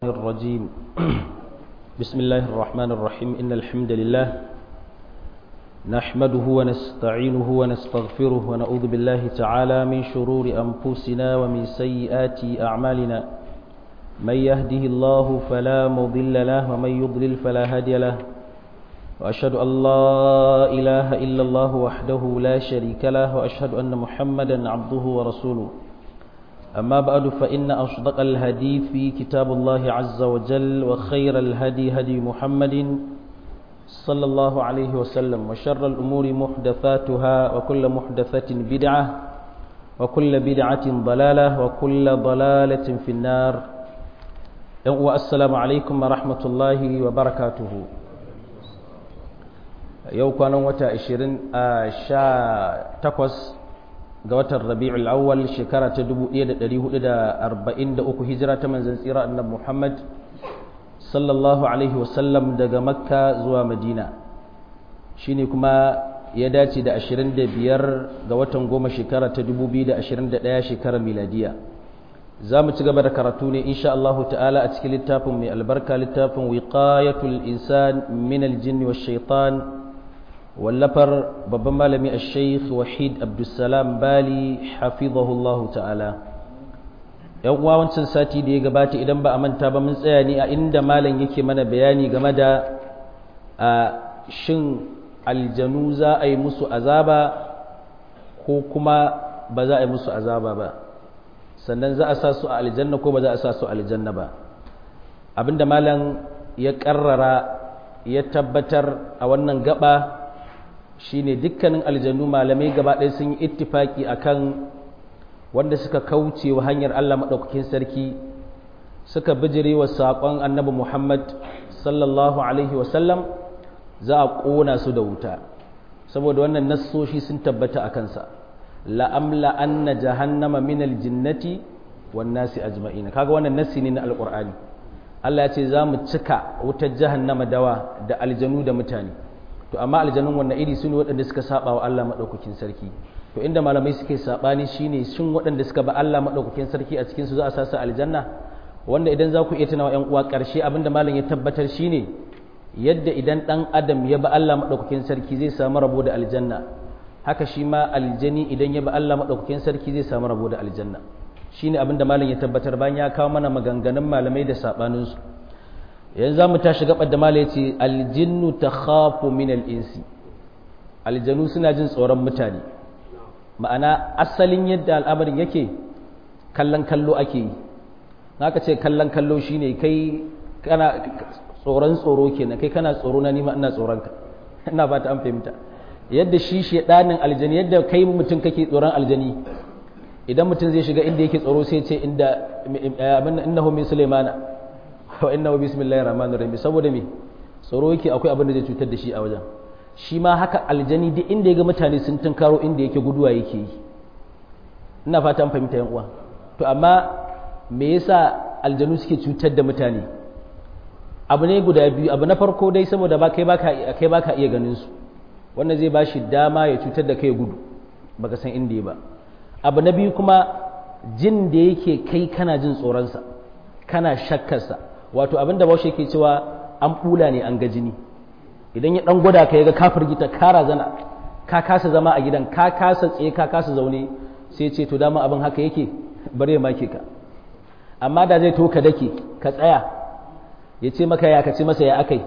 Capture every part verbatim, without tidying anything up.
الرجيم بسم الله الرحمن الرحيم إن الحمد لله نحمده ونستعينه ونستغفره ونعوذ بالله تعالى من شرور أنفسنا ومن سيئات أعمالنا من يهده الله فلا مضل له ومن يضلل فلا هادي له وأشهد أن لا إله إلا الله وحده لا شريك له وأشهد أن محمدا عبده ورسوله أما بعد فإن أصدق الحديث في كتاب الله عز وجل وخير الهدي هدي محمد صلى الله عليه وسلم وشر الأمور محدثاتها وكل محدثة بدعة وكل بدعة ضلالة وكل ضلالة في النار والسلام عليكم ورحمة الله وبركاته يوم كان وتا عشرين شا تقوس ga watan Rabi'ul Awwal shekara ta dubu ɗaya da ɗari hudu da arba'in da uku hijira ta manzon tsira annabi Muhammad sallallahu alaihi wasallam daga Makka zuwa Madina shine kuma ya dace da ashirin da biyar ga watan goma shekara ta dubu biyu da ashirin da ɗaya shekarar miladiya za mu ci gaba da karatu ne insha Allah ta'ala a cikin littafin mai albarka littafin wiqayatul insan min al-jinni wash-shaytan wallafar babban malami a sheikh wahid abdulsalam bali hafizahullahu ta'ala yan uwa wancan sati da ya gabata idan ba a manta ba mun tsaya ne a inda malam yake mana bayani game da a shin aljanu za a yi musu azaba ko kuma ba za a yi musu azaba ba sannan za a sa su a aljanna ko ba za a sa su a aljanna ba abinda malam ya karrara ya tabbatar a wannan gaba shine dukkanin aljannu malamai gaba ɗaya sun yi ittifaki akan wanda suka kauce wa hanyar Allah maɗaukakin sarki suka bijire wa saƙon annabi Muhammad sallallahu alaihi wasallam za a ƙona su da wuta saboda wannan nassoshi sun tabbata a kansa la'amla anna jahannama min aljinnati wan nasi ajma'in kaga wannan nassi ne na alqur'ani Allah ya ce za mu cika wutar jahannama dawa da aljanu da mutane to amma aljanun wannan iri su ne waɗanda suka saba wa Allah maɗaukakin sarki to inda malamai suke saɓani shine shin waɗanda suka ba Allah maɗaukakin sarki a cikinsu za a sasa aljanna wanda idan za ku iya tunawa ƴan uwa ƙarshe abinda malam ya tabbatar shine yadda idan ɗan adam ya ba Allah maɗaukakin sarki zai samu rabo da aljanna haka shi ma aljani idan ya ba Allah maɗaukakin sarki zai samu rabo da aljanna shine abinda malam ya tabbatar bayan ya kawo mana maganganun malamai da saɓaninsu yanzu za mu tashi gabar da mala ya ce aljinnu ta khafu min al'insi aljanu suna jin tsoron mutane ma'ana asalin yadda al'amarin yake kallon kallo ake yi na ka ce kallon kallo shi ne kai kana tsoron tsoro kenan kai kana tsoro na nima ina tsoronka ina ba ta an fahimta yadda shi shedanin aljani yadda kai mutum kake tsoron aljani idan mutum zai shiga inda yake tsoro sai ce inda innahu min sulaimana wa innahu bismillahir rahmanir rahim saboda me tsoro yake akwai abin da zai cutar da shi a wajen shi ma haka aljani duk inda ya ga mutane sun tunkaro inda yake guduwa yake yi ina fata an fahimta yan uwa to amma me yasa aljanu suke cutar da mutane abu ne guda biyu abu na farko dai saboda ba kai baka kai baka iya ganin su wannan zai bashi dama ya cutar da kai gudu baka san inda ya ba abu na biyu kuma jin da yake kai kana jin tsoron sa kana shakkar sa wato abinda baushe ke cewa an bula ne an ga jini idan ya dan gwada ka yaga kafir gita kara zana ka kasa zama a gidan ka kasa tsaye ka kasa zaune sai ce to dama abin haka yake bare ma ke ka amma da zai to ka dake ka tsaya ya ce maka ya ka ce masa ya akai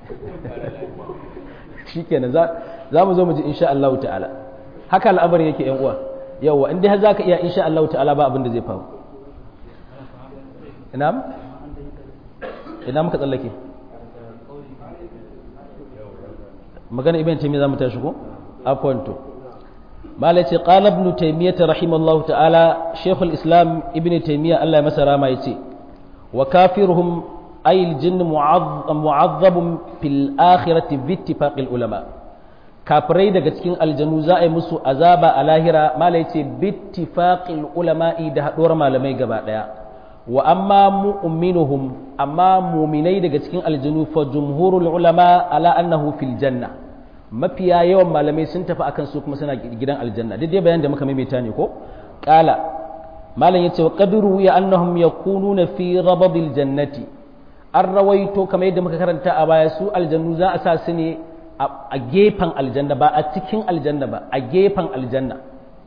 shikenan za za mu zo mu ji insha Allah ta'ala haka al'amarin yake yan uwa yawa in dai har zaka iya insha Allah ta'ala ba abin da zai faru na'am ina muka tsallake magana ibn taymiyyah zamu tashi ko afonto malaci qala ibn taymiyyah rahimallahu ta'ala shaykhul islam ibn taymiyyah Allah ya masa rama yace wa kafiruhum ay al-jinn mu'azzab fil akhirati bi ittifaqil ulama kafirai daga cikin aljanu za a yi musu azaba a lahira malai yace bi ittifaqil ulama'i da haduwar malamai gaba daya wa amma mu'minuhum amma mu'minai daga cikin aljanu fa jumhurul ulama ala annahu fil janna mafiya yawan malamai sun tafi akan su kuma suna gidan aljanna duk dai bayan da muka maimaita ne ko qala malam yace wa qadru ya annahum yakununa fi rabadil jannati an rawaito kamar yadda muka karanta a baya su aljannu za a sa su ne a gefen aljanna ba a cikin aljanna ba a gefen aljanna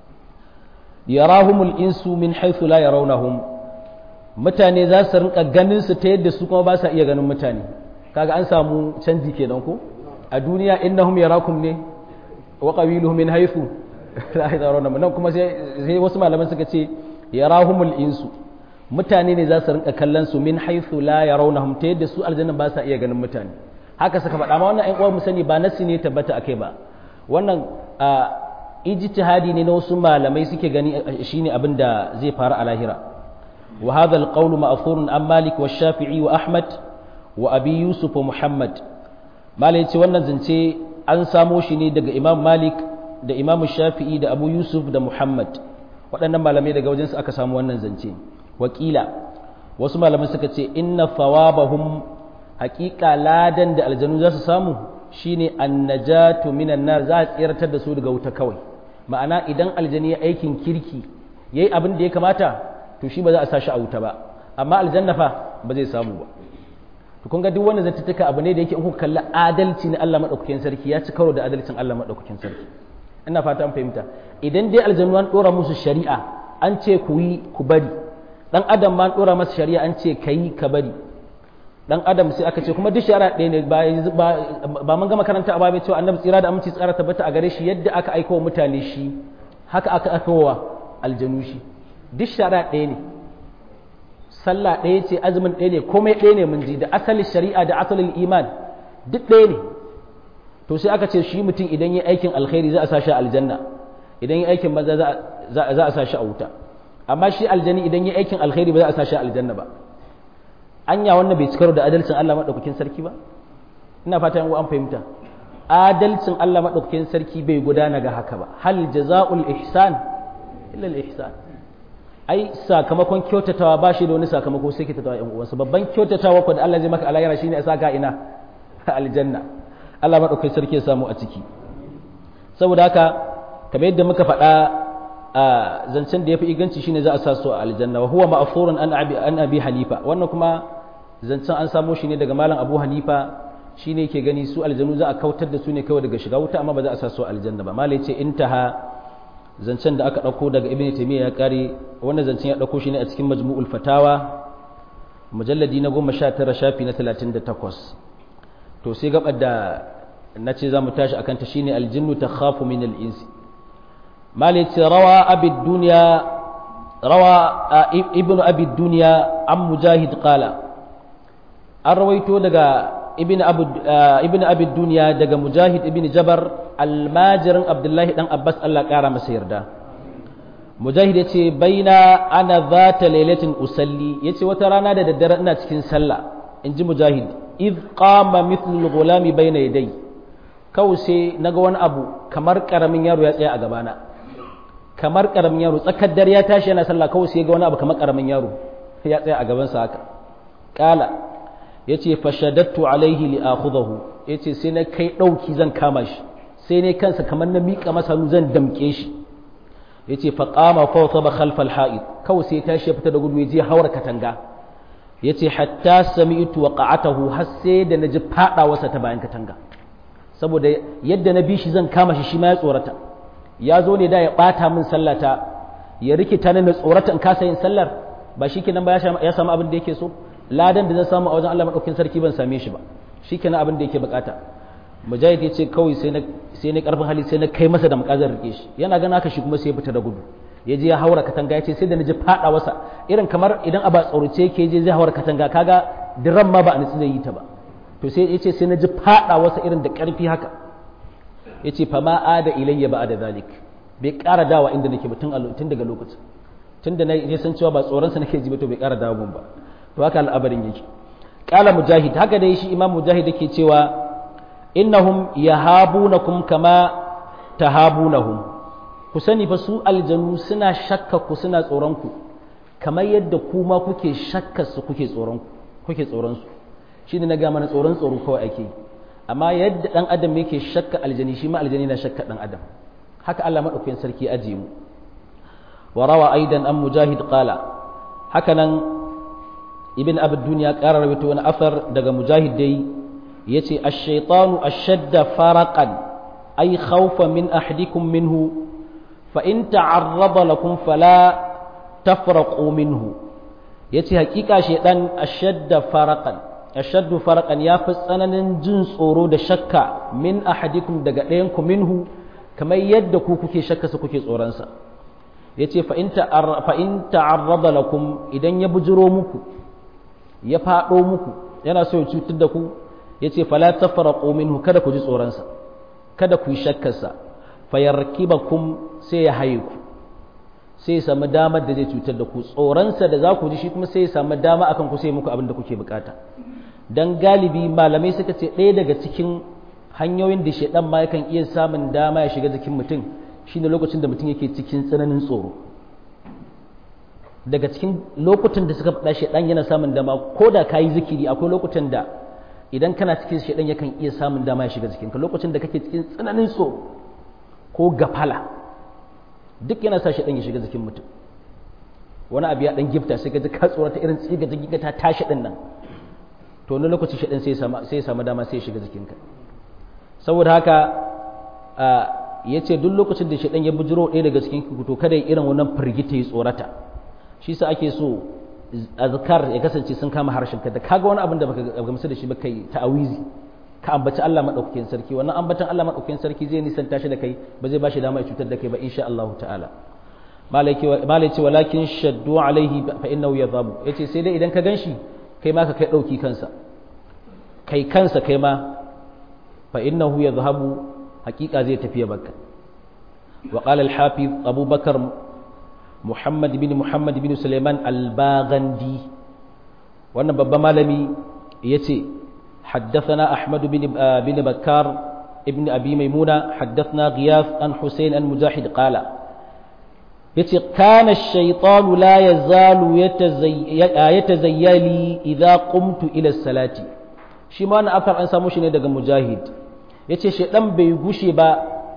yarahumul insu min haythu la yarawnahum mutane za su rinka ganin su ta yadda su kuma ba sa iya ganin mutane kaga an samu canji kenan ko a duniya innahum yarakum ne wa qabiluhum min haythu la yarawnahum nan kuma sai wasu malaman suka ce yarahumul insu mutane ne za su rinka kallon su min haythu la yarawnahum ta yadda su aljanna ba sa iya ganin mutane haka suka faɗa ma wannan ƴan uwan mu sani ba nasi ne tabbata akai ba wannan ijtihadi ne na wasu malamai suke gani shine abin da zai faru a lahira wa hadha alqawlu ma'thurun an malik wa shafi'i wa ahmad wa abi yusuf wa muhammad malai ce wannan zance an samo shi ne daga imam malik da imam shafi'i da abu yusuf da muhammad waɗannan malamai daga wajensu aka samu wannan zance wakila wasu malamai suka ce inna thawabahum haƙiƙa ladan da aljanu za su samu shine annajatu minan nar za a tsiratar da su daga wuta kawai ma'ana idan aljani ya aikin kirki yayi abin da ya kamata to shi ba za a sa shi a wuta ba amma aljanna fa ba zai samu ba to kun ga duk wannan zantuka abu ne da yake in kuka kalli adalci na Allah madaukakin sarki ya ci karo da adalcin Allah madaukakin sarki ina fata an fahimta idan dai aljanu an dora musu shari'a an ce ku yi ku bari dan adam ma an dora masa shari'a an ce kai ka bari dan adam sai aka ce kuma duk shari'a ɗaya ne ba ba mun ga makaranta a babu cewa annabi tsira da aminci tsara tabbata a gare shi yadda aka aika wa mutane shi haka aka aka wa aljanu shi duk shari'a ɗaya ne sallah ɗaya ce azumin ɗaya ne komai ɗaya ne mun ji da asalin shari'a da asalin iman duk ɗaya ne to sai aka ce shi mutum idan yi aikin alkhairi za a sa shi aljanna idan yi aikin maza za a sa shi a wuta amma shi aljani idan yi aikin alkhairi ba za a sa shi aljanna ba anya wannan bai cikar da adalcin Allah madaukakin sarki ba ina fatan an fahimta adalcin Allah madaukakin sarki bai gudana ga haka ba hal jazaul ihsan illa al ihsan ai sakamakon kyautatawa ba shi da wani sakamako sai kyautatawa ƴan uwansa babban kyautatawa ko da Allah zai maka alayra shine a saka ina aljanna Allah madaukakin sarki ya samu a ciki saboda haka kamar yadda muka faɗa a zancen da yafi inganci shine za a sa su a aljanna wa huwa ma'furun an abi an abi hanifa wannan kuma zancen an samo shi ne daga malam abu hanifa shine yake gani su aljanu za a kautar da su ne kawai daga shiga wuta amma ba za a sa su aljanna ba malai ce intaha zancen da aka ɗauko daga ibn taymiya ya kare wannan zancen ya ɗauko shi ne a cikin majmu'ul fatawa mujalladi na goma sha tara shafi na talatin da takwas to sai gabar da na ce za mu tashi akan ta shine aljinnu takhafu min al-insi malai ce rawa abid dunya rawa ibnu abid dunya an mujahid qala an rawaito daga ibn abu ibn abi dunya daga mujahid ibn jabar almajirin abdullahi dan abbas Allah kara masa yarda mujahid yace baina ana zata lailatin usalli yace wata rana da daddare ina cikin sallah inji mujahid id qama mithlu al-ghulami baina yaday kawai sai naga wani abu kamar karamin yaro ya tsaya a gabana kamar karamin yaro tsakar dare ya tashi yana sallah kawai sai ga wani abu kamar karamin yaro ya tsaya a gaban sa haka kala yace fashadattu alaihi li akhudhahu yace sai na kai dauki zan kama shi sai ne kansa kamar na mika masa hannu zan damke shi yace fa qama fa taba khalfa al-ha'id kawai sai tashi ya fita da gudu yaje hawar katanga yace hatta sami'tu waqa'atahu har sai da naji fadawarsa ta bayan katanga saboda yadda na bi shi zan kama shi shi ma ya tsorata ya zo ne da ya bata min sallata ya rikita ni na tsorata in kasa yin sallar ba shikenan ba ya samu abin da yake so ladan da zan samu a wajen Allah madaukakin sarki ban same shi ba shikenan abin da yake bukata mujahid yace kawai sai na sai na karfin hali sai na kai masa da makazar rike shi yana gana haka shi kuma sai ya fita da gudu yaje ya haura katanga yace sai da naji fada wasa irin kamar idan aba tsaurace yake je zai haura katanga kaga diran ma ba a nitsi zai yi ta ba to sai yace sai naji fada wasa irin da karfi haka yace fa ma ada ilayya ba da zalik bai ƙara dawa inda nake ba tun tun daga lokacin tunda na san cewa ba tsoron sa nake ji ba to bai ƙara dawo mun ba to haka al'abarin yake qala mujahid haka dai shi imam mujahid yake cewa innahum yahabunakum kama tahabunahum ku sani fa su aljanu suna shakka ku suna tsoron ku kamar yadda kuma kuke shakka su kuke tsoron ku kuke tsoron su shine na ga mana tsoron tsoro kawai ake amma yadda dan adam yake shakka aljani shi ma aljani na shakka dan adam haka Allah madaukakin sarki aje mu wa rawa aidan an mujahid qala haka nan ibn abd dunya ƙara rawaito wani afar daga mujahid dai yace ash-shaytanu ashadda faraqan ay khawfa min ahadikum minhu fa in ta'arrada lakum fala tafraqu minhu yace hakika shaytan ashadda faraqan ashaddu faraqan yafi tsananin jin tsoro da shakka min ahadikum daga ɗayan ku minhu kamar yadda ku kuke shakka su kuke tsoron sa yace fa in ta'ar fa in ta'arrada lakum idan ya bujiro muku ya fado muku yana so ya cutar da ku yace fala tafraqu minhu kada ku ji tsoron sa kada ku yi shakkar sa fayarkibakum sai ya haye ku sai ya samu damar da zai cutar da ku tsoron sa da za ku ji shi kuma sai ya samu dama akan ku sai muku abin da kuke bukata dan galibi malamai suka ce ɗaya daga cikin hanyoyin da shedan ma yakan iya samun dama ya shiga jikin mutum shine lokacin da mutum yake cikin tsananin tsoro daga cikin lokutan da suka faɗa shedan yana samun dama ko da kayi zikiri akwai lokutan da idan kana cikin shedan yakan iya samun dama ya shiga jikinka lokacin da kake cikin tsananin tsoro ko gafala duk yana sa shedan ya shiga jikin mutum wani abu ya dan gifta sai ka ji ka tsorata irin tsiga jikinka ta tashi din nan to wani lokaci shedan sai ya samu sai ya samu dama sai ya shiga jikinka saboda haka ya ce duk lokacin da shedan ya bujiro ɗaya daga cikin ku to kada ya irin wannan firgita ya tsorata shi sa ake so azkar ya kasance sun kama harshen ka da kaga wani abin da baka gamsu da shi ba kai ta'awizi ka ambaci Allah madaukakin sarki wannan ambatan Allah madaukakin sarki zai nisanta shi da kai ba zai bashi dama ya cutar da kai ba insha Allah ta'ala malaki malaki walakin shaddu alaihi fa innahu yadhabu yace sai dai idan ka ganshi kai ma ka kai dauki kansa kai kansa kai ma fa innahu yadhhabu haqiqa zai tafiya bakka wa qala al-hafiz Abu Bakar Muhammad bin Muhammad bin Sulaiman al-Baghandi wannan babban malami yace حدثنا أحمد بن بن بكار ابن أبي ميمونة حدثنا غياث عن حسين عن مجاهد قال يتي كان الشيطان لا يزال يتزي يتزيلي إذا قمت إلى الصلاة shi ma na afar an samu shi ne daga mujahid yace shedan bai gushe ba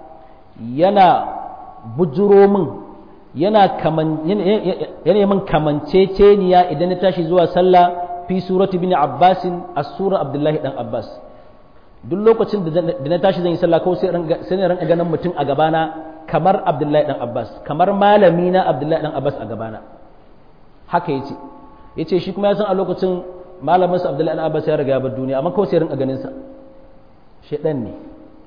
yana bujuro min yana kaman yana min kamanceceniya idan na tashi zuwa sallah fi surati bin Abbas as-sura Abdullahi dan Abbas duk lokacin da na tashi zan yi sallah ko sai sai ne ranka ganin mutum a gabana kamar Abdullahi dan Abbas kamar malami na Abdullahi dan Abbas a gabana haka yace yace shi kuma ya san a lokacin malamin sa Abdullahi dan Abbas ya riga ya bar duniya amma ko sai ranka ganin sa shedan ne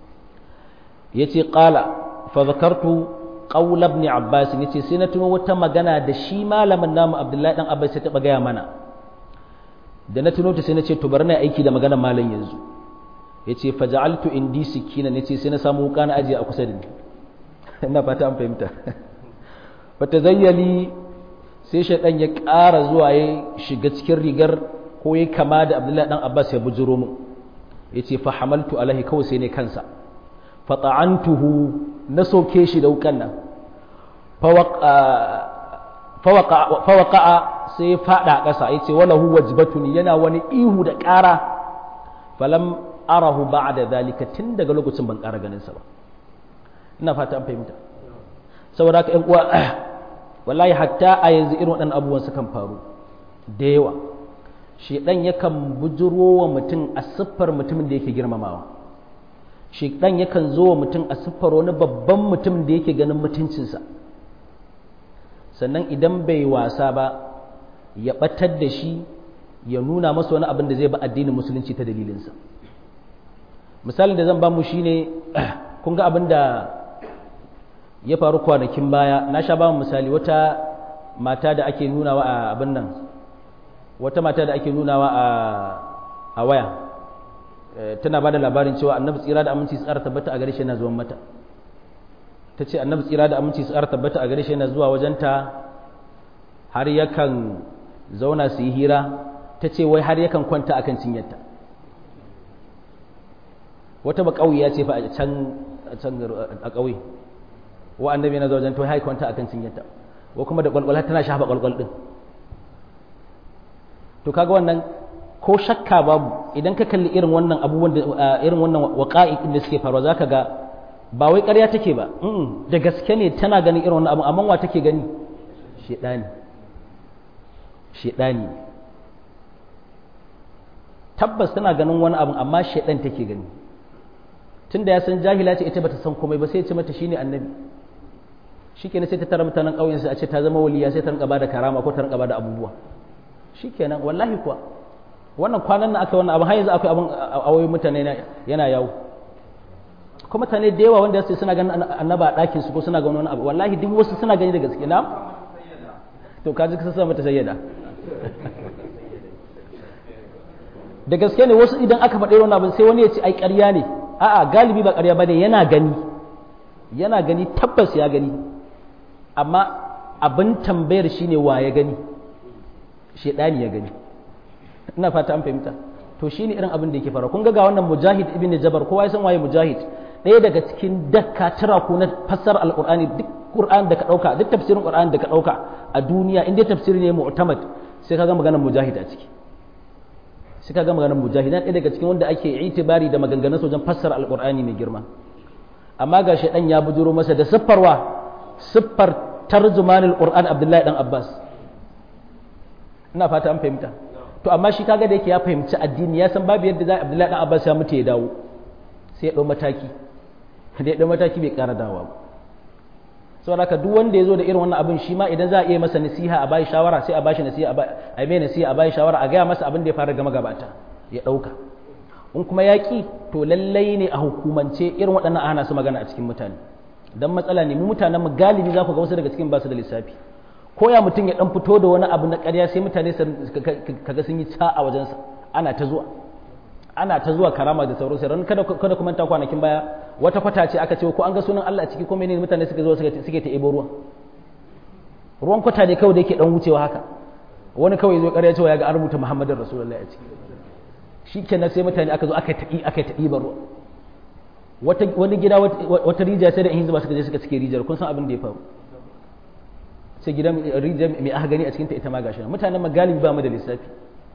yace qala fa zakartu qaul ibn Abbas yace sai na tuno wata magana da shi malamin namu Abdullahi dan Abbas ya taba gaya mana da na tuno ta sai na ce to bari na aiki da maganar malam yanzu yace faja'altu indi sikina nace sai na samu wuka na ajiye a kusa da ni ina fata an fahimta fata zayyali sai shaydan ya ƙara zuwa ya shiga cikin rigar ko ya kama da Abdullahi dan Abbas ya bujuro mu yace fa hamaltu alaihi kawai sai ne kansa fa ta'antuhu na soke shi da wukan nan fa fa waqa'a sai ya fada ƙasa yace wala huwa wajbatuni yana wani ihu da ƙara falam arahu ba'da zalika tun daga lokacin ban ƙara ganin sa ba ina fata an fahimta saboda haka ƴan uwa wallahi hatta a yanzu irin waɗannan abubuwan su kan faru da yawa shedan yakan bujuro wa mutum a siffar mutumin da yake girmamawa shedan yakan zo wa mutum a siffar wani babban mutum da yake ganin mutuncinsa sannan idan bai wasa ba ya batar da shi ya nuna masa wani abin da zai ba addinin musulunci ta dalilinsa misalin da zan ba mu shine kun ga abin da ya faru kwanakin baya na sha ba mu misali wata mata da ake nunawa a abin nan wata mata da ake nunawa a a waya tana ba da labarin cewa annabi tsira da aminci tsara tabbata a gare shi yana zuwan mata ta ce annabi tsira da aminci tsara tabbata a gare shi yana zuwa wajenta har yakan zauna su yi hira ta ce wai har yakan kwanta a kan cinyarta wata ba ƙauye ce fa a can a ƙauye wa annabi yana zuwa wajenta wai har kwanta a kan cinyarta wa kuma da ƙwalƙwal tana shafa ƙwalƙwal ɗin to kaga wannan ko shakka babu idan ka kalli irin wannan abubuwan da irin wannan waqa'i da suke faruwa zaka ga ba wai ƙarya take ba da gaske ne tana ganin irin wannan abu amma wa take gani shedani shedani tabbas tana ganin wani abu amma shaidan take gani tunda ya san jahila ce ita bata san komai ba sai ya ce mata shine annabi shikenan sai ta tara mutanen ƙauyen sai a ce ta zama waliya sai ta rinka bada karama ko ta rinka bada abubuwa shikenan wallahi kuwa wannan kwanan nan aka wannan abu har yanzu akwai abun a wayoyin mutane yana yawo kuma mutane da yawa wanda sai suna ganin annaba a ɗakin su ko suna ganin wani abu wallahi duk wasu suna gani da gaske na to kaji ka sa mata sayyada da gaske ne wasu idan aka faɗi wani abu sai wani ya ce ai ƙarya ne a'a galibi ba ƙarya bane yana gani yana gani tabbas ya gani amma abin tambayar shine wa ya gani shedani ya gani ina fata an fahimta to shine irin abin da yake fara kun ga ga wannan mujahid ibn jabar kowa ya san waye mujahid ɗaya daga cikin dakka tara ko na fassar alqur'ani duk qur'an da ka dauka duk tafsirin qur'an da ka dauka a duniya inda tafsiri ne mu'tamad sai kaga maganar mujahid a ciki sai kaga maganar mujahid ɗaya daga cikin wanda ake itibari da maganganun wajen fassara alqur'ani mai girma amma ga shaidan ya bujuro masa da siffarwa siffar tarjumanul qur'an abdullahi dan abbas ina fata an fahimta to amma shi kaga da yake ya fahimci addini ya san babu yadda za abdullahi dan abbas ya mutu ya dawo sai ya dau mataki da ya dau mataki bai ƙara dawowa ba saboda haka duk wanda ya zo da irin wannan abin shi ma idan za a iya masa nasiha a bayi shawara sai a bashi nasiha a mai nasiha a bayi shawara a gaya masa abin da ya fara gama gabata ya ɗauka in kuma ya ƙi to lallai ne a hukumance irin waɗannan ana su magana a cikin mutane don matsala ne mu mutanen mu galibi za ku ga wasu daga cikin basu da lissafi ko ya mutum ya ɗan fito da wani abu na ƙarya sai mutane kaga sun yi ca a wajensa ana ta zuwa ana ta zuwa karama da sauransu ran kada kada kuma ta kwanakin baya wata kwata ce aka ce ko an ga sunan Allah a ciki ko menene mutane suka zo suke ta ebo ruwan ruwan kwata ne kawai da yake dan wucewa haka wani kawai zo ƙarya cewa ya ga an rubuta Muhammadin Rasulullahi a ciki shi kenan sai mutane aka zo aka taƙi aka taƙi baro wani gida wata rijiya sai da in zuba suka je suka cike rijiyar kun san abin da ya faru sai gidan rijiyar mai aka gani a cikin ta ita ma gashi mutanen magalibi ba mu da lissafi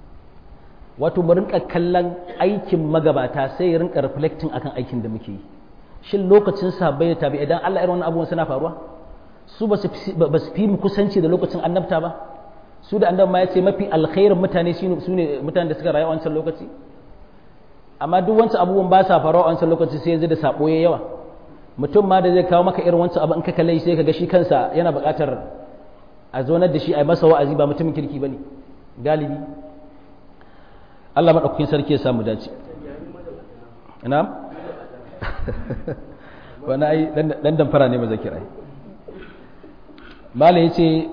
wato mu rinka kallon aikin magabata sai ya rinka reflecting akan aikin da muke yi shin lokacin sahabbai da tabi'i idan Allah irin wannan abubuwan suna faruwa su ba su fi mu kusanci da lokacin annabta ba su da annabi ma ya ce mafi alkhairin mutane su ne mutanen da suka rayu a wancan lokaci amma duk wancan abubuwan ba sa faruwa a wancan lokaci sai yanzu da sabo ya yawa mutum ma da zai kawo maka irin wancan abu in ka kalle sai ka ga shi kansa yana buƙatar a zonar da shi a masa wa'azi ba mutumin kirki bane galibi Allah madaukakin sarki ya samu dace na'am wani ai dan dan fara ne mazakir ai malai yace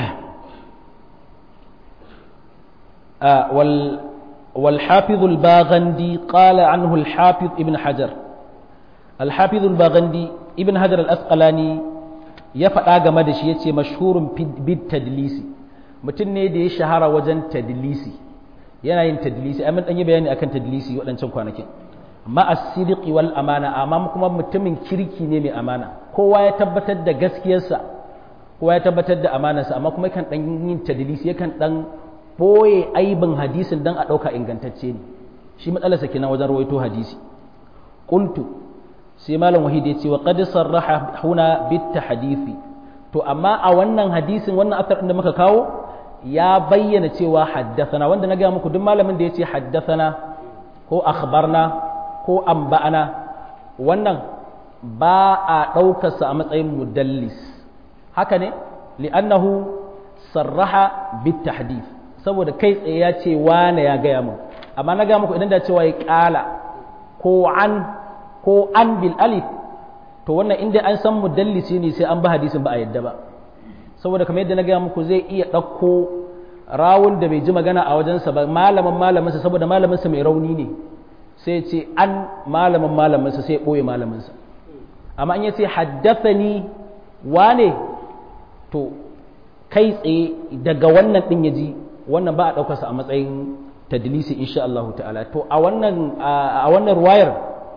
wal والحافظ الباغندي قال عنه الحافظ ابن حجر الحافظ الباغندي ابن حجر الأسقلاني يفعل game da shi yace mashhurun bid tadlisi mutum ne da ya shahara wajen tadlisi yana yin tadlisi ai mun dan yi bayani akan tadlisi wadancan kwanakin ma as-sidqi wal amana amma kuma mutumin kirki ne mai amana kowa ya tabbatar da gaskiyarsa kowa ya tabbatar da amanarsa amma kuma kan dan yin tadlisi yakan dan boye aibin hadisin dan a ɗauka ingantacce ne shi matsalarsa kenan wajen rawaito hadisi qultu sai malam wahid ya ce wa qad sarraha huna bit tahdithi to amma a wannan hadisin wannan asar da muka kawo ya bayyana cewa haddathana wanda na ga muku duk malamin da ya ce haddathana ko akhbarna ko anba'ana wannan ba a ɗaukarsa a matsayin mudallis haka ne li'annahu sarraha bit tahdith saboda kai tsaye ya ce wane ya gaya mu amma na gaya muku idan da cewa ya kala ko an ko an bil alif to wannan inda an san mudallisi ne sai an ba hadisin ba a yadda ba saboda kamar yadda na gaya muku zai iya ɗauko rawun da bai ji magana a wajensa ba malamin malaminsa saboda malaminsa mai rauni ne sai ce an malamin malaminsa sai ɓoye malaminsa amma in ya ce haddathani wane to kai tsaye daga wannan ɗin ya ji wannan ba a ɗaukarsa a matsayin tadlisi insha Allah ta'ala to a wannan a wannan ruwayar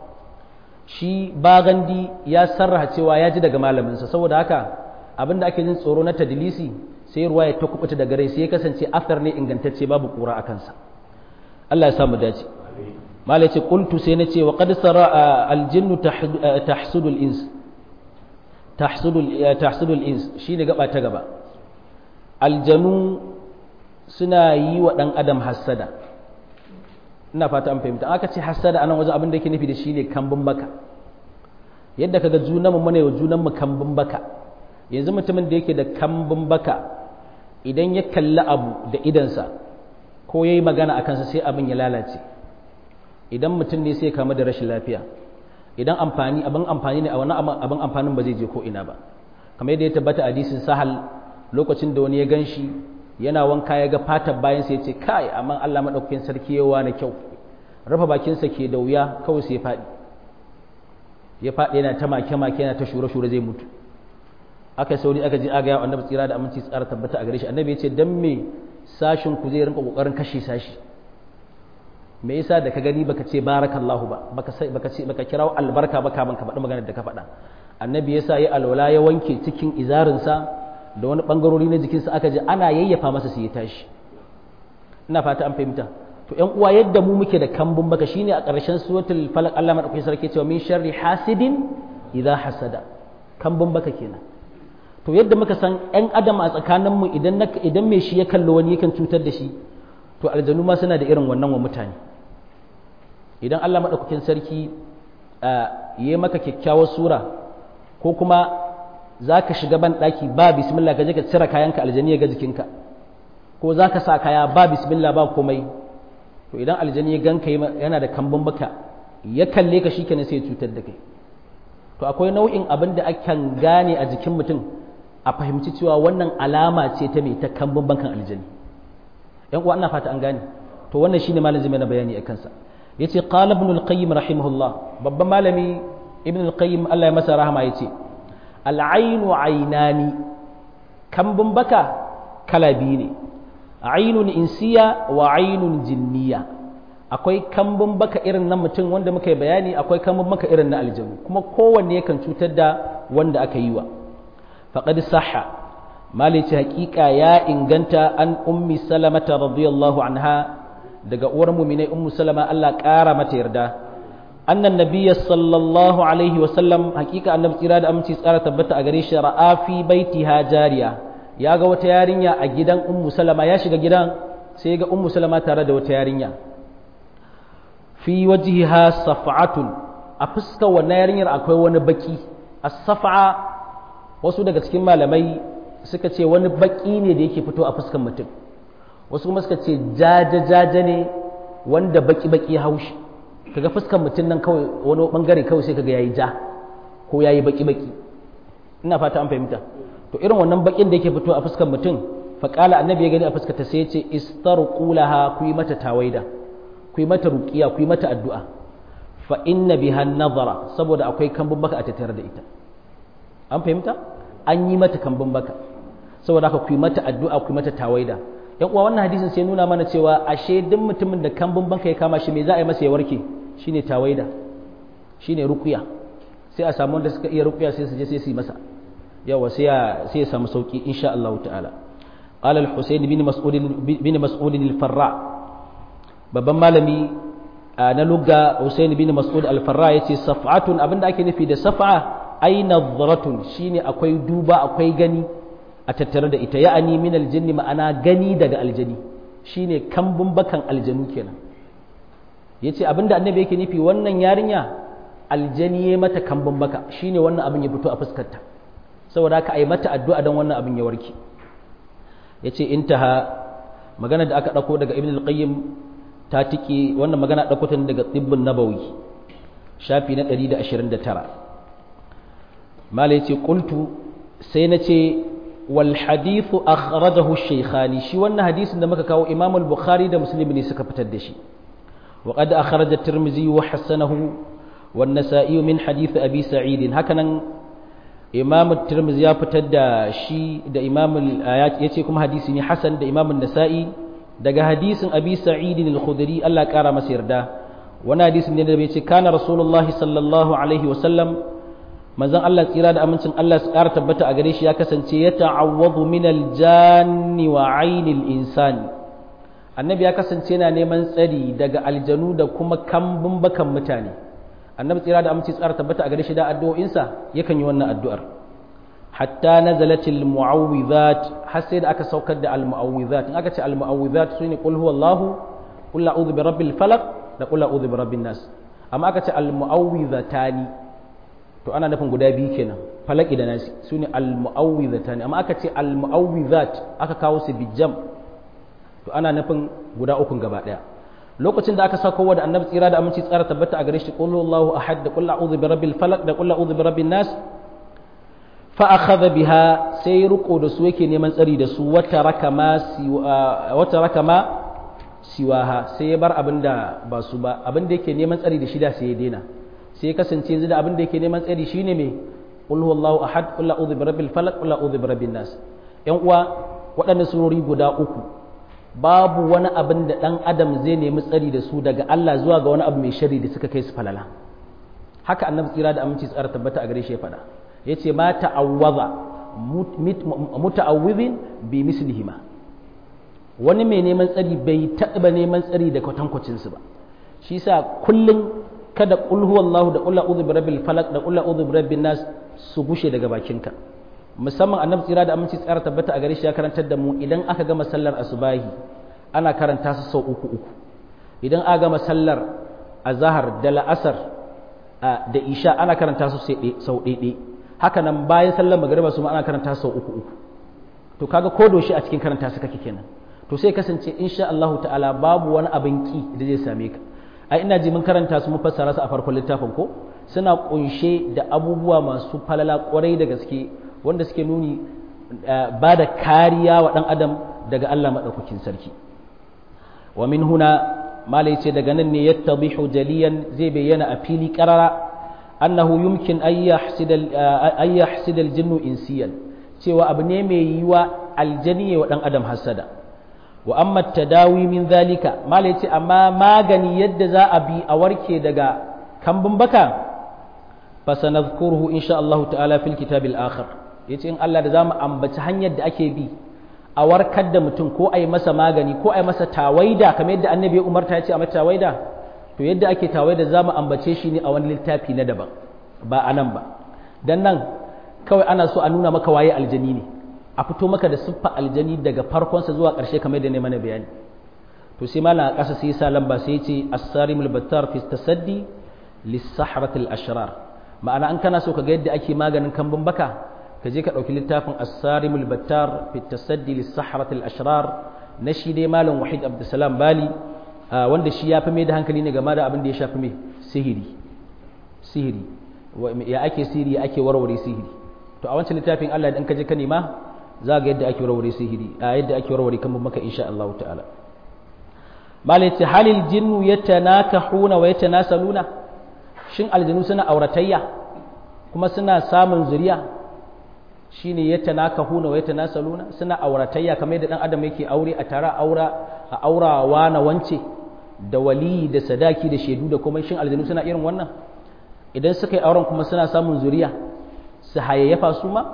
shi bagandi ya sarraha cewa ya ji daga malaminsa saboda haka abinda ake jin tsoro na tadlisi sai ruwaya ta kubuta daga rai sai ya kasance athar ne ingantacce babu kura a kansa Allah ya samu dace malai ce qultu sai na ce wa qad sara aljinnu tahsudul ins tahsudul tahsudul ins shine gaba ta gaba aljanu suna yi wa ɗan adam hassada ina fata an fahimta aka ce hasada anan wajen abin da yake nufi da shi ne kambun baka yadda kaga junan mu mune wa junan mu kambun baka yanzu mutumin da yake da kambun baka idan ya kalli abu da idansa ko yayi magana akan sa sai abin ya lalace idan mutum ne sai ya kama da rashin lafiya idan amfani abin amfani ne a wani abin amfanin ba zai je ko ina ba kamar yadda ya tabbata hadisin sahal lokacin da wani ya ganshi yana wanka ya ga fatar bayan sai ya ce kai amma Allah madaukakin sarki yawa na kyau rufe bakin sa ke da wuya kawai sai ya fadi ya fadi yana ta make make yana ta shure shure zai mutu aka sauri aka ji aga ya annabi tsira da aminci tsara tabbata a gare shi annabi ya ce dan me sashin ku zai rinka kokarin kashe sashi me yasa da ka gani baka ce barakallahu ba baka sai baka ce baka kirawo albarka ba kaman ka faɗi maganar da ka faɗa annabi yasa ya alwala ya wanke cikin izarinsa da wani bangarori na jikinsa aka ji ana yayyafa masa sai ya tashi ina fata an fahimta to ƴan uwa yadda mu muke da kambun baka shine a ƙarshen suratul falaq Allah madaukakin sarki cewa min sharri hasidin idza hasada kambun baka kenan to yadda muka san ƴan adam a tsakaninmu idan idan mai shi ya kallo wani yakan cutar da shi to aljanu ma suna da irin wannan wa mutane idan Allah maɗaukakin sarki ya yi maka kyakkyawar sura ko kuma za ka shiga ban ɗaki ba bismillah ka je ka cire kayanka aljani ya ga jikinka ko za ka sa kaya ba bismillah ba komai to idan aljani ya ganka yana da kambun baka ya kalle ka shi kenan sai ya cutar da kai to akwai nau'in abin da akan gane a jikin mutum a fahimci cewa wannan alama ce ta mai ta kambun bankan aljani yan uwa ina fata an gane to wannan shine malam zai mana bayani a kansa yace qala ibn al-qayyim rahimahullah babban malami ibn al-qayyim Allah ya masa rahama yace al-aynu aynani kambun baka kala biyu ne aynun insiya wa aynun jinniya akwai kambun baka irin na mutum wanda muka yi bayani akwai kambun baka irin na aljanu kuma kowanne yakan cutar da wanda aka yi wa faqad sahha malici hakika ya inganta an ummi salamata radiyallahu anha daga uwar mu'minai ummu salama Allah ƙara mata yarda annan nabiyya sallallahu alaihi wasallam hakika annabi tsira da aminci tsara tabbata a gare shi ra'a fi baitiha jariya ya ga wata yarinya a gidan ummu salama ya shiga gidan sai ga ummu salama tare da wata yarinya fi wajhiha saf'atun a fuskar wannan yarinyar akwai wani baki as-saf'a wasu daga cikin malamai suka ce wani baki ne da yake fito a fuskar mutum wasu kuma suka ce jaja-jaja ne wanda baki-baki haushi kaga fuskar mutum nan kawai wani bangare kawai sai kaga yayi ja ko yayi baki-baki ina fata an fahimta to irin wannan bakin da yake fito a fuskar mutum fa qala annabi ya gani a fuskar ta sai ya ce istarqulaha ku yi mata tawaida ku yi mata ruqiya ku yi mata addu'a fa inna biha an-nazara saboda akwai kambun baka a tattare da ita an fahimta an yi mata kambun baka saboda haka ku yi mata addu'a ku yi mata tawaida yan uwa wannan hadisin sai nuna mana cewa ashe duk mutumin da kambun baka ya kama shi me za a yi masa ya warke shine tawaida shine ruqya sai a samu wanda suka iya ruqya sai su je sai su yi masa yawa sai ya sai ya samu sauki insha Allah ta'ala qala al-husayn bin mas'ud bin mas'ud al-farra babban malami na lugha husayn bin mas'ud al-farra yace saf'atun abinda ake nufi da saf'a ay nadhratun shine akwai duba akwai gani a tattare da ita ya'ani min aljanni ma'ana gani daga aljani shine kambun bakan aljanu kenan yace abinda annabi yake nufi wannan yarinya aljani ya mata kambun baka shine wannan abin ya fito a fuskarta saboda haka ai mata addu'a dan wannan abin ya warke yace intaha magana da aka dauko daga ibn al-qayyim ta tike wannan magana dauko ta daga tibbun nabawi shafi na ɗari da ashirin da tara mala yace qultu sai nace wal hadithu akhrajahu shaykhani shi wannan hadisin da muka kawo Imam al-Bukhari da Muslim ne suka fitar da shi wa qad akhraja at-Tirmidhi wa hasanahu wan Nasa'i min hadith Abi Sa'id hakanan Imam at-Tirmidhi ya fitar da shi da Imam al-Ayat yace kuma hadisi ne hasan da Imam an-Nasa'i daga hadisin Abi Sa'id al-Khudri Allah ya kara masa yarda wannan hadisin ne da bai ce kana Rasulullahi sallallahu alaihi wa sallam manzon Allah tsira da amincin Allah su ƙara tabbata a gare shi ya kasance ya ta'awwadu min aljanni wa ainil insani annabi ya kasance yana neman tsari daga aljanu da kuma kambun bakan mutane annabi tsira da amincin tsara tabbata a gare shi da addu'o'insa yakan yi wannan addu'ar hatta nazalatil mu'awwidhat har sai da aka saukar da al mu'awwidhat in aka ce al mu'awwidhat sune qul huwallahu qul a'udhu bi rabbil falaq da qul a'udhu birabbin nas amma aka ce al-mu'awwidhatani to ana nufin guda biyu kenan falaki da nasi sune al-mu'awwidhatani amma aka ce al-mu'awwidhat aka kawo su bijam to ana nufin guda uku gaba daya lokacin da aka sako wa da annabi tsira da aminci tsara tabbata a gare shi qul huwallahu ahad da qul a'udhu birabbil falaq da qul a'udhu birabbin nas fa akhadha biha sai ruko da su yake neman tsari da su wata rakama wata rakama siwaha sai ya bar abinda ba su ba abinda yake neman tsari da shi da sai ya daina sai ya kasance yanzu da abinda yake neman tsari shine me qul huwallahu ahad qul a'udhu birabbil falaq qul a'udhu birabbin nas yan uwa waɗannan surori guda uku babu wani abin da ɗan adam zai nemi tsari da su daga Allah zuwa ga wani abu mai shari da suka kai su falala haka annabi tsira da aminci tsara tabbata a gare shi ya faɗa yace ma ta'awwaza muta'awwidhin bi mislihima wani mai neman tsari bai taɓa neman tsari da kwatankwacin su ba shi yasa kullun kada qul huwallahu da qul a'udhu birabbil falaq da qul a'udhu birabbin nas su gushe daga bakinka musamman annabi tsira da aminci tsara tabbata a gare shi ya karantar da mu idan aka gama sallar asubahi ana karanta su sau uku uku idan aka gama sallar azhar da la'asar da isha ana karanta su sau ɗaiɗai haka nan bayan sallar magriba su ma ana karanta sau uku uku to kaga ko doshi a cikin karanta su kake kenan to sai kasance insha Allah ta'ala babu wani abin ki da zai same ka ai ina ji mun karanta su mun fassara su a farkon littafin ko suna kunshe da abubuwa masu falala kwarai da gaske wanda suke nuni ba da kariya wa ɗan adam daga Allah maɗaukakin sarki wa min huna malai ce daga nan ne yattadihu jaliyan zai bayyana a fili ƙarara annahu yumkin an yahsida aljinnu insiyan cewa abu ne mai yiwa aljani wa ɗan adam hasada wa amma tadawi min zalika malai ce amma magani yadda za a bi a warke daga kambun baka fa sanadhkuruhu insha Allah ta'ala fil kitabil akhir yace in Allah da zamu ambaci hanyar da ake bi a warkar da mutum ko ai masa magani ko ai masa tawaida kamar yadda annabi ya umarta ya ce a mata tawaida to yadda ake tawaida zamu ambace shi ne a wani littafi na daban ba a nan ba dan nan kawai ana so a nuna maka waye aljani ne a fito maka da siffa aljani daga farkonsa zuwa ƙarshe kamar yadda ne mana bayani to sai malam a ƙasa sai sa lamba sai ya ce as-sarimul battar fi tasaddi lis-sahratil ashrar ma'ana an kana so ka ga yadda ake maganin kambun baka ka je ka ɗauki littafin as-sarimul battar fi tasaddi lis-sahratil ashrar na shi dai malam wahid abdussalam bali wanda shi ya fi mai da hankali ne game da abin da ya shafi mai sihiri sihiri ya ake sihiri ya ake warware sihiri to a wancan littafin Allah idan ka je ka nema za ga yadda ake warware sihiri a yadda ake warware kan maka insha Allah ta'ala malai ce halil jinnu yatanakahuna wa yatanasaluna shin aljinu suna auratayya kuma suna samun zuriya shine yatanakahuna wa yatanasaluna suna auratayya kamar yadda dan adam yake aure a tara aura a aurawa na wance da wali da sadaki da shedu da kuma shin aljinu suna irin wannan idan suka yi auren kuma suna samun zuriya su hayayyafa su ma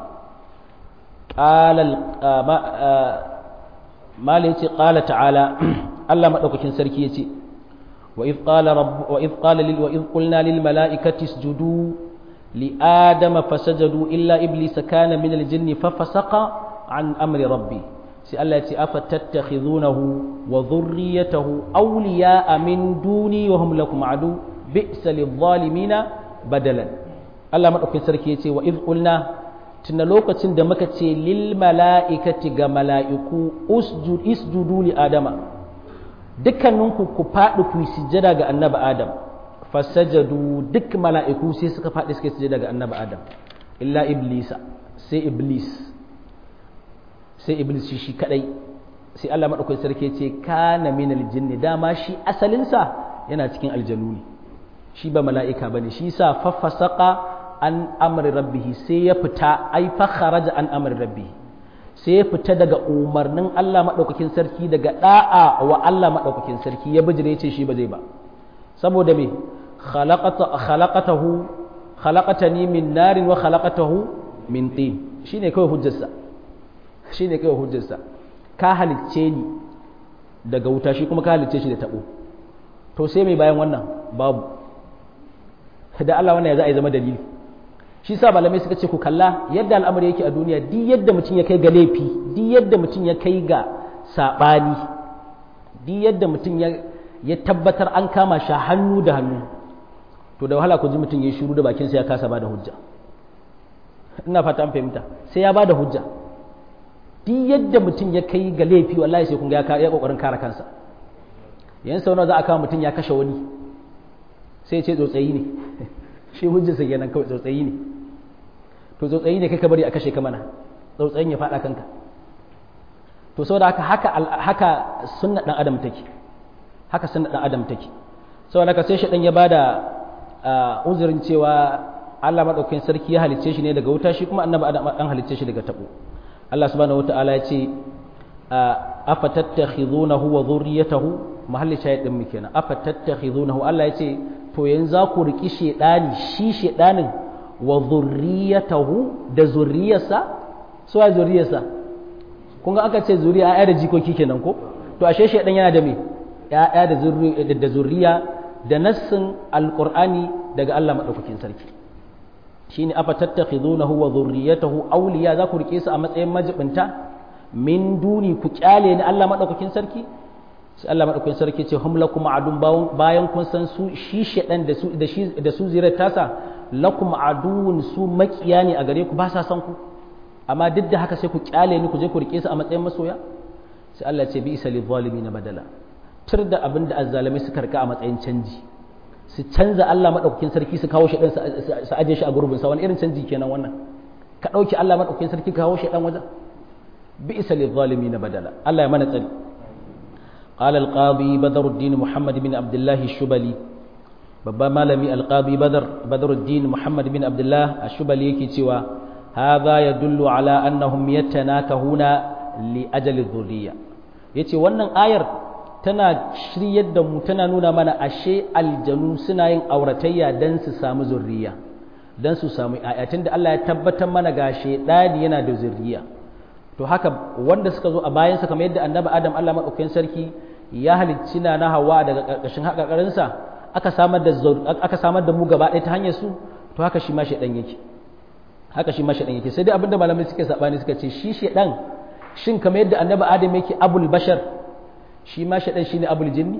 qala mala yace qala ta'ala Allah madaukakin sarki yace wa idh qala rabb wa idh qala lil wa idh qulna lil mala'ikati isjudu li adama fasajadu illa iblisa kana min al jinni fa fasaqa an amri rabbi sai Allah yace afatattakhizunahu wa dhurriyyatahu awliya'a min duni wa hum lakum adu bi'sa lidh zalimina badalan Allah madaukakin sarki yace wa idh qulna tunda lokacin da muka ce lil mala'ikati ga mala'iku usjud isjudu li adama dukkaninku ku faɗi ku yi sujjada ga annabi adam fasajadu duk mala'iku sai suka faɗi suka sujjada ga annabi adam illa iblisa sai iblis sai iblis shi shi kadai sai Allah madaukakin sarki ce kana minal jinni dama shi asalinsa yana cikin aljanu ne shi ba mala'ika bane shi sa faffasaqa an amri rabbihi sai ya fita ai fa kharaja an amri rabbihi sai ya fita daga umarnin Allah madaukakin sarki daga da'a wa Allah madaukakin sarki ya bijire ya ce shi ba zai ba saboda me khalaqata khalaqatahu khalaqatani min narin wa khalaqatahu min tin shine kai hujjarsa shine kai hujjarsa ka halicce ni daga wuta shi kuma ka halicce shi da tabo to sai mai bayan wannan babu da Allah wannan ya za a yi zama dalili shi sa malamai suka ce ku kalla yadda al'amari yake a duniya duk yadda mutum ya kai ga laifi duk yadda mutum ya kai ga saɓani duk yadda mutum ya tabbatar an kama shi hannu da hannu to da wahala ku ji mutum ya shiru da bakinsa ya kasa ba da hujja ina fata an fahimta sai ya ba da hujja duk yadda mutum ya kai ga laifi wallahi sai kun ga ya kokarin kare kansa yan sau nawa za a kama mutum ya kashe wani sai ce tsotsayi ne shi hujjarsa kenan kawai tsotsayi ne to tsotsayi ne kai ka bari a kashe ka mana tsautsayin ya faɗa kanka to saboda haka haka haka sunna dan adam take haka sunna dan adam take saboda haka sai shedan ya bada uzurin cewa Allah madaukakin sarki ya halicce shi ne daga wuta shi kuma annabi adam an halicce shi daga tabo Allah subhanahu wataala ya ce afatattakhidunahu wa dhurriyyatahu mahalli shayid din mu kenan afatattakhidunahu Allah ya ce to yanzu za ku riki shedani shi shedanin wa dhurriyyatahu da zurriyarsa so ya zurriyarsa kun ga aka ce zuriya ayya da jikoki kenan ko to ashe shedan yana da me ya'ya da zurriya da zuriya da nassin alqur'ani daga Allah madaukakin sarki shine afatattakhidunahu wa dhurriyyatahu awliya za ku rike su a matsayin majibinta min duni ku kyale ni Allah madaukakin sarki sai Allah madaukakin sarki ce hum lakum adun bayan kun san su shi shedan da su da shi da su zirar tasa lakum aduun su makiya ne a gare ku ba sa san ku amma duk da haka sai ku kyale ni ku je ku rike su a matsayin masoya sai Allah ce bi isa lil zalimin badala tur da abinda azzalimai suka rika a matsayin canji su canza Allah madaukakin sarki su kawo shedan su aje shi a gurbin sa wani irin canji kenan wannan ka dauki Allah madaukakin sarki ka kawo shedan wajen بئس للظالمين بدلا الله يمنع تري قال القاضي بدر الدين محمد بن عبد الله الشبلي بابا مالمي القاضي بدر بدر الدين محمد بن عبد الله الشبلي يكي تيوا هذا يدل على أنهم يتناكهون لأجل الذرية yace wannan ayar tana shiryar da mu tana nuna mana ashe aljanu suna yin auratayya dan su samu zurriya dan su samu ayatin da Allah ya tabbatar mana ga shedani yana da zurriya to haka wanda suka zo a bayansa kamar yadda annabi adam Allah maɗaukakin sarki ya halicci na na hawa daga ƙarƙashin haƙaƙarinsa aka samar da aka samar da mu gaba ɗaya ta hanyar su to haka shi ma shedan yake haka shi ma shedan yake sai dai abinda malamai suke sabani suka ce shi shedan shin kamar yadda annabi adam yake abul bashar shi ma shedan shine abul jinni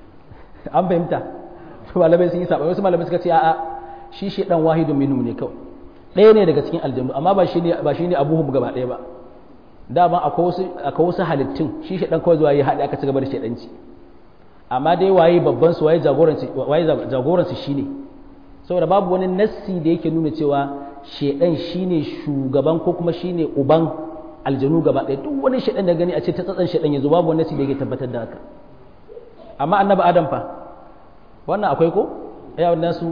an fahimta to malamai sun yi sabani wasu malamai suka ce a'a shi shedan wahidun minhum ne kawai ɗaya ne daga cikin aljannu amma ba shine ba shine abuhum gaba ɗaya ba dama akwai wasu akwai wasu halittun shi shedan kawai zuwa yi haɗe aka ci gaba da shedanci amma dai waye babban su waye jagoranci waye jagoranci shine saboda babu wani nassi da yake nuna cewa shedan shine shugaban ko kuma shine uban aljanu gaba ɗaya duk wani shedan da gani a ce ta tsatsan shedan yanzu babu wani nassi da yake tabbatar da haka amma annabi adam fa wannan akwai ko ya wannan su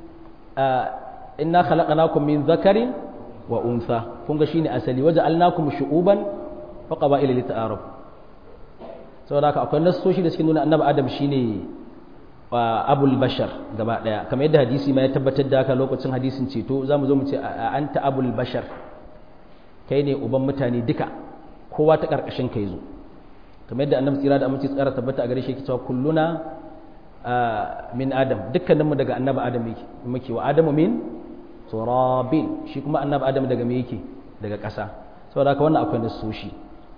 inna khalaqnakum min dhakarin wa untha kun ga shine asali waje alnakum shu'uban wa qaba'ila lita'aruf saboda haka akwai nassoshi da suke nuna annabi adam shine abul bashar gaba daya kamar yadda hadisi ma ya tabbatar da haka lokacin hadisin ceto zamu zo mu ce anta abul bashar kai ne uban mutane duka kowa ta karkashin kai zo kamar yadda annabi tsira da aminci tsara tabbata a gare shi yake cewa kulluna min adam dukkaninmu daga annabi adam muke wa adamu min turabin shi kuma annabi adam daga me yake daga ƙasa saboda haka wannan akwai nasoshi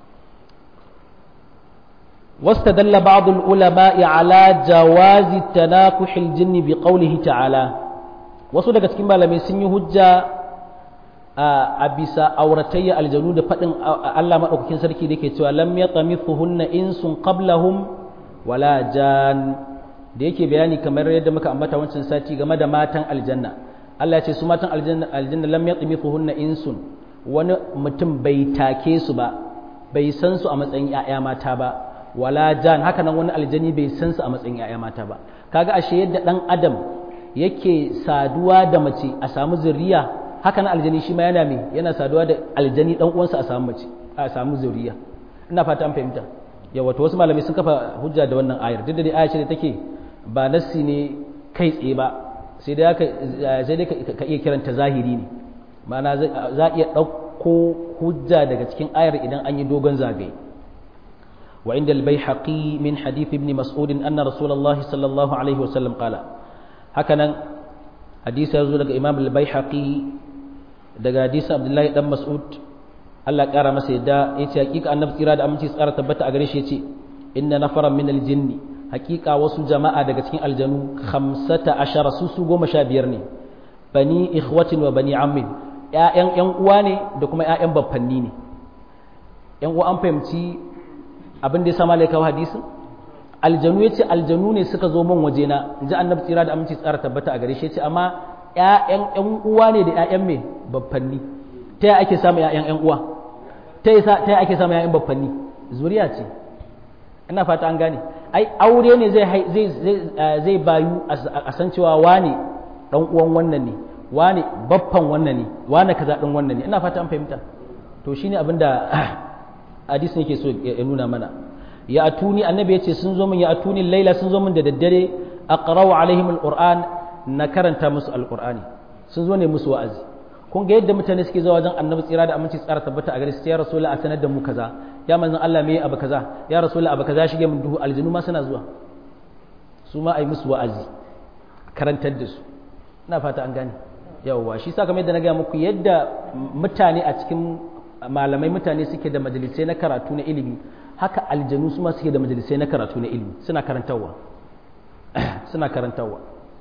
wastadalla ba'd al-ulama'i ala jawazi tanakuh al-jinn bi qawlihi ta'ala wasu daga cikin malamai sun yi hujja a bisa auratayya aljanu da fadin Allah madaukakin sarki da yake cewa lam yatamithuhunna insun qablahum wala jan da yake bayani kamar yadda muka ambata wancan sati game da matan aljanna Allah ya ce su matan aljanna aljanna lam yatmithuhunna insun wani mutum bai take su ba bai san su a matsayin ƴaƴa mata ba wala jan haka nan wani aljani bai san su a matsayin ƴaƴa mata ba kaga ashe yadda dan adam yake saduwa da mace a samu zuriya haka nan aljani shi ma yana me yana saduwa da aljani dan uwansa a samu mace a samu zuriya ina fata an fahimta yawa to wasu malamai sun kafa hujja da wannan ayar duk da dai aya ce da take ba nassi ne kai tsaye ba sai dai ka iya kiranta zahiri ne ma'ana za a iya ɗauko hujja daga cikin ayar idan an yi dogon zagaye wa inda al-baihaqi min hadith ibn mas'ud anna rasulullahi sallallahu alaihi wasallam qala hakanan hadisi ya zo daga imam al-baihaqi daga hadisi abdullahi dan mas'ud Allah ya kara masa yadda yace hakika annabi tsira da aminci tsara tabbata a gare shi yace inna nafaran min al-jinni hakika wasu jama'a daga cikin aljanu khamsata ashara su su goma sha biyar ne bani ikhwatin wa bani ammin ƴaƴan ƴan uwa ne da kuma ƴaƴan baffanni ne ƴan uwa an fahimci abin da ya sa malaika hadisin aljanu yace aljanu ne suka zo min waje na inji annabi tsira da aminci tsara tabbata a gare shi yace amma ƴaƴan ƴan uwa ne da ƴaƴan me baffanni ta yaya ake samu ƴaƴan ƴan uwa ta yaya ake samu ƴaƴan baffanni zuriya ce ina fata an gane ai aure ne zai zai zai bayu a san cewa wane dan uwan wannan ne wane baffan wannan ne wane kaza din wannan ne ina fata an fahimta to shine abinda hadisin yake so ya nuna mana ya atuni annabi yace sun zo min ya atuni laila sun zo min da daddare aqra'u alaihim alquran na karanta musu alqurani sun zo ne musu wa'azi kun ga yadda mutane suke zuwa wajen annabi tsira da aminci tsara tabbata a gare su ya rasulullahi a sanar da mu kaza ya manzon Allah me abu kaza ya rasulullahi abu kaza shige mun duhu aljinu ma suna zuwa su ma ai musu wa'azi karantar da su ina fata an gane yawwa shi sa kamar yadda na ga muku yadda mutane a cikin malamai mutane suke da majalisai na karatu na ilimi haka aljanu su ma suke da majalisai na karatu na ilimi suna karantarwa suna karantarwa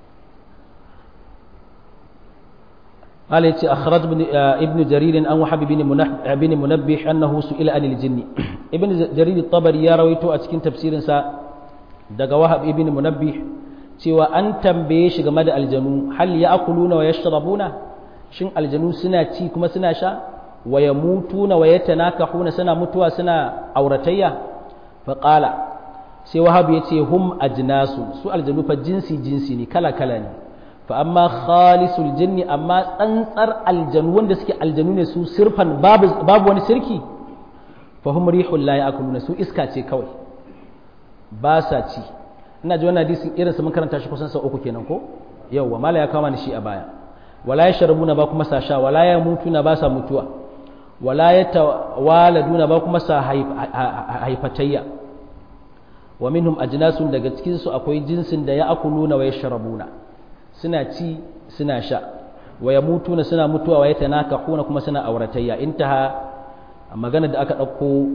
قال يتي أخرج ابن جرير أن وحب بن منبه أنه سئل عن الجن ابن جرير الطبري يا رويته أتكين تفسير سا دقا وهب ابن منبه سوى أن تنبيش غمد الجنو هل يأكلون ويشربون شن الجنو سنة تي كما سنة شا ويموتون ويتناكحون سنة متوى سنة أورتية فقال سوى وهب يتي هم أجناس سوى الجنو فجنسي جنسي كلا كلا fa amma khalisul jinni amma tsantsar aljanu wanda suke aljanu ne su sirfan babu babu wani sirki fa hum rihul la ya'kuluna su iska ce kawai ba sa ci ina ji wannan hadisin irin sa mun karanta shi kusan sau uku kenan ko yawa mala ya kama ni shi a baya wala yashrabuna ba kuma sa sha wala yamutuna ba sa mutuwa wala yatawaladuna ba kuma sa haifatayya wa minhum ajnasun daga cikin su akwai jinsin da ya'kuluna wa yashrabuna suna ci suna sha wa ya mutu na suna mutuwa wa ya tanakahuna kuma suna auratayya intaha magana da aka ɗauko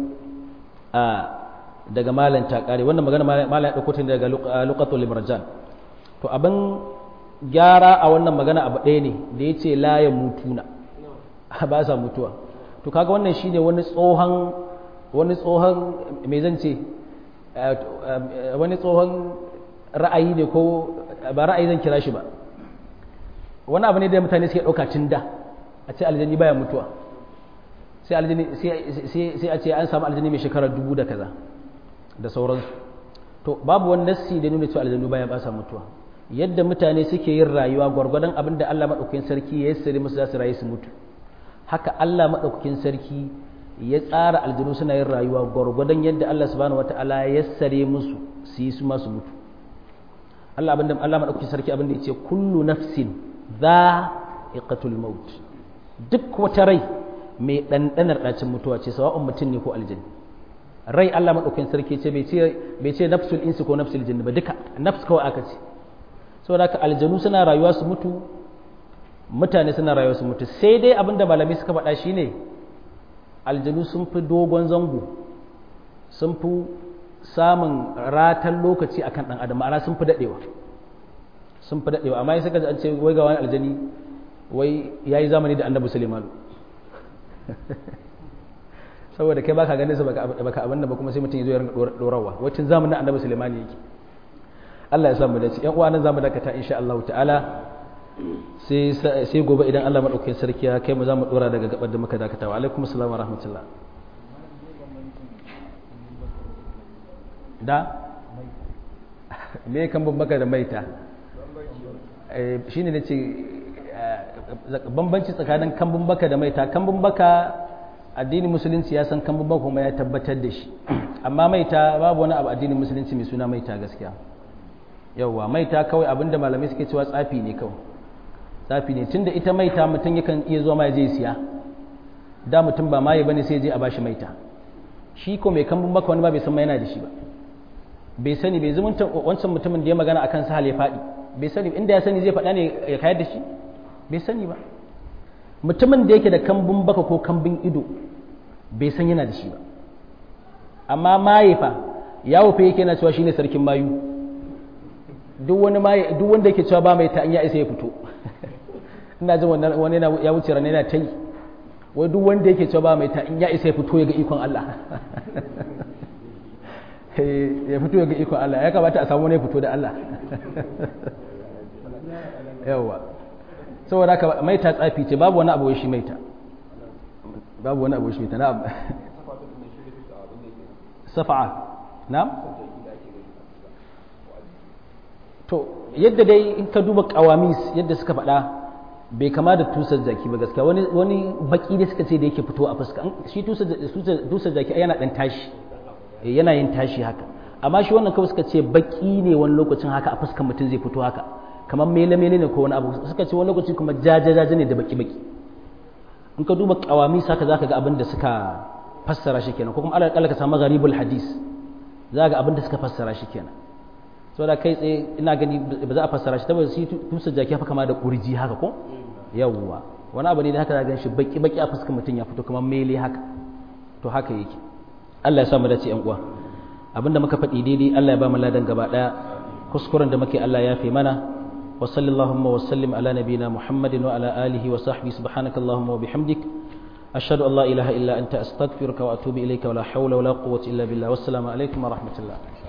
daga malan ta kare wannan magana malan ya ɗauko ta daga luqatul marjan to abin gyara a wannan magana abu ɗaya ne da ya ce la ya mutuna ba sa mutuwa to kaga wannan shine wani tsohon wani tsohon me zan ce wani tsohon ra'ayi ne ko ba ra'ayi zan kira shi ba wani abu ne da mutane suke ɗauka tun da a ce aljani baya mutuwa sai aljani sai a ce an samu aljani mai shekarar dubu da kaza da sauransu to babu wani nassi da nuna cewa aljanu baya ba sa mutuwa yadda mutane suke yin rayuwa gwargwadon abin da Allah madaukakin sarki ya yassare musu za su rayu su mutu haka Allah madaukakin sarki ya tsara aljanu suna yin rayuwa gwargwadon yadda Allah subhanahu wataala ya yassare musu su yi su ma su mutu Allah abinda Allah madaukakin sarki abinda yace kullu nafsin dha'iqatul maut duk wata rai mai dandanar dacin mutuwa ce sawa'un mutum ne ko aljanni rai Allah madaukakin sarki ce bai ce bai ce nafsul insi ko nafsul jinni ba duka nafs kawai aka ce saboda haka aljanu suna rayuwa su mutu mutane suna rayuwa su mutu sai dai abinda malamai suka faɗa shine aljanu sun fi dogon zango sun fi samun ratan lokaci akan dan adam ma'ana sun fi dadewa sun fi dadewa amma sai kaji an ce wai ga wani aljani wai yayi zamani da Annabi Sulaiman saboda kai baka ganin sa baka baka abin da ba kuma sai mutum ya zo ya rinka dorawa wacin zamanin Annabi Sulaiman yake Allah ya samu dace yan uwa nan zamu dakata insha Allah ta'ala sai sai gobe idan Allah madaukakin sarki ya kai mu zamu dora daga gabar da muka dakata wa alaikum assalam wa rahmatullah da me kan bambaka da maita shi ne ce bambanci tsakanin kambun baka da maita kambun baka addinin musulunci ya san kambun baka kuma ya tabbatar da shi amma maita babu wani abu addinin musulunci mai suna maita gaskiya yauwa maita kawai abinda malamai suke cewa tsafi ne kawai tsafi ne tunda ita maita mutum yakan iya zuwa ma ya je siya da mutum ba maye bane sai ya je a bashi maita shi ko mai kambun baka wani ba bai san ma yana da shi ba bai sani bai zumunta wancan mutumin da ya magana akan sahal ya faɗi bai sani inda ya sani zai faɗa ne ya kayar da shi bai sani ba mutumin da yake da kambun baka ko kambun ido bai san yana da shi ba amma maye fa yawo fa yake na cewa shine sarkin mayu duk wani mai duk wanda yake cewa ba mai ta an ya isa ya fito ina jin wannan wani ya wuce ran yana tai wai duk wanda yake cewa ba mai ta in ya isa ya fito ya ga ikon Allah ya fito ya ga ikon Allah ya kamata a samu ne fito da Allah yawa saboda haka maita tsafi ce babu wani abu shi maita babu wani abu shi maita na'am safa'a na'am to yadda dai in ka duba qawamis yadda suka faɗa bai kama da tusar jaki ba gaskiya wani wani baki da suka ce da yake fito a fuska shi tusar tusar jaki yana dan tashi yana yin tashi haka amma shi wannan kawai suka ce baki ne wani lokacin haka a fuskan mutum zai fito haka kamar mele mele ne ko wani abu suka ce wani lokaci kuma jaja jaja ne da baki baki in ka duba qawamis haka zaka ga abin da suka fassara shi kenan ko kuma alal ka samu gharibul hadis zaka ga abin da suka fassara shi kenan saboda kai tsaye ina gani ba za a fassara shi tabbas shi tusar jaki haka kama da kurji haka ko yawwa wani abu ne da haka za gan shi baki baki a fuskar mutum ya fito kamar mele haka to haka yake Allah ya sa mu dace yan uwa abinda muka faɗi daidai Allah ya ba mu ladan gaba daya kuskuren da muke Allah ya fi mana wa sallallahu wa sallim ala nabina muhammadin wa ala alihi wa sahbihi subhanakallahumma wa bihamdik ashhadu an la ilaha illa anta astaghfiruka wa atubu ilayka wa la hawla wa la quwwata illa billah wassalamu alaikum wa rahmatullah